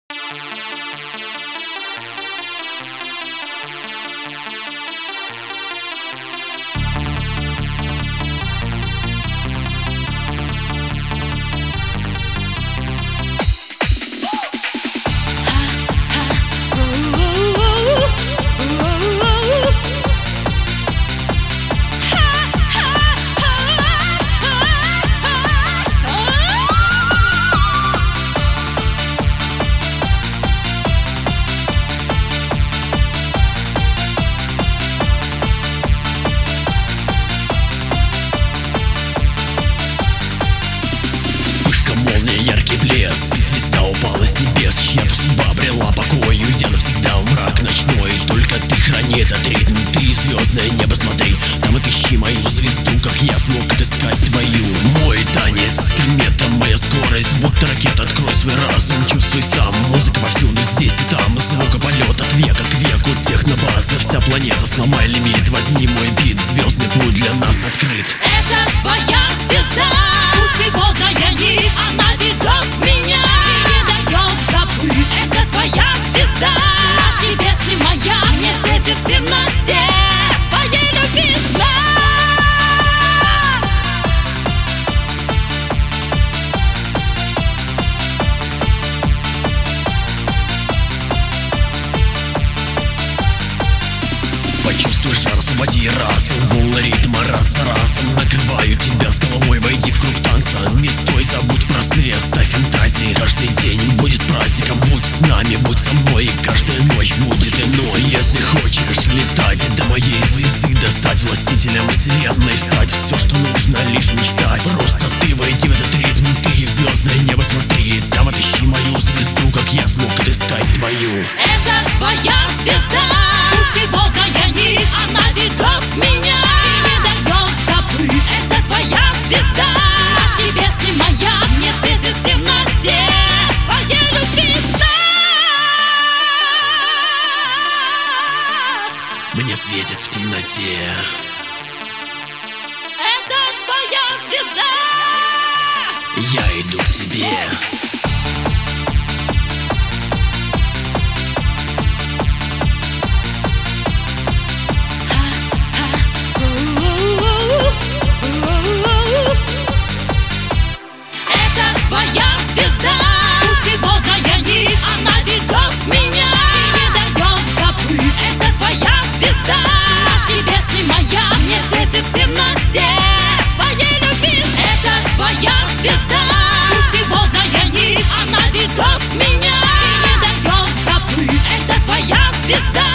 Яркий блеск, звезда упала с небес. Чья-то судьба обрела покой, уйдя навсегда в мрак ночной. Только ты храни этот ритм, ты в звездное небо смотри. Там отыщи мою звезду, как я смог отыскать твою. Мой танец, комета, моя скорость, будто ракета, открой свой разум. Чувствуй сам, музыка повсюду, здесь и там. Звукополет от века к веку, технобаза, вся планета, сломай лимит. Возьми мой бит, звездный путь для нас открыт. Это твоя звезда, путеводная нить, она ведет меня и не дает забыть. Это твоя звезда, наш небесный маяк, мне светит в темноте твоей любви знак. Почувствуй жар, освободи разум, волны ритма раз за разом. Накрываю тебя с головой, войди в круг танца. Не стой, забудь простые, оставь фантазии. Каждый день будет праздником, будь с нами, будь со мной. И каждая ночь будет иной. Если хочешь летать до моей звезды, достать властителем вселенной, стать все, что нужно, лишь мечтать. Просто ты войди в этот ритм, ты в звездное небо смотри. Там отыщи мою звезду, как я смог отыскать твою. Это твоя звезда, путеводная нить, она ведет меня и не дает забыть. Это твоя звезда, наш небесный маяк, мне светит в темноте твоей любви знак. Мне светит в темноте. Это твоя звезда. Я иду к тебе. Твоя звезда, путеводная нить, она ведет меня и не дает забыть. Это твоя звезда, наш небесный маяк, мне светит в темноте твоей любви. Это твоя звезда, путеводная нить, она ведет меня и не дает забыть. Это твоя звезда.